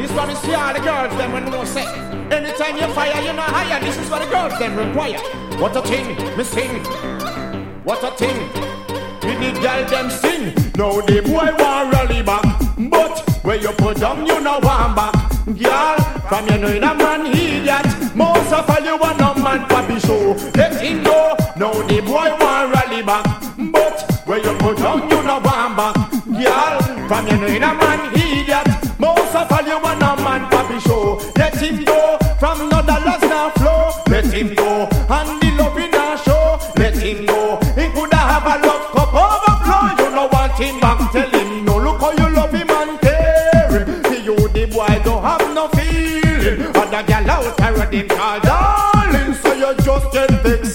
This one is for all the girls, them when no say. Anytime you fire, you know higher. This is what the girls, them require. What a thing, me sing. What a thing. With the girl, them sing. Now the boy want rally back. But where you put down, you know one back. Girl, from you know in a man idiot. Most of all you want no man papi show. Let him go. Now the boy want rally back. But where you put down, you know one back. Girl, from you know in a man idiot. Most of all you want no man papi show. Let him go. From no dollars now flow. Let him go. And the love in a show. Let him go. He could have a love cup overflow. You know want him back. Tell him no. Look how you love him and care him. You the boy don't have no feeling. Other girl out there him call darling. So you just can't take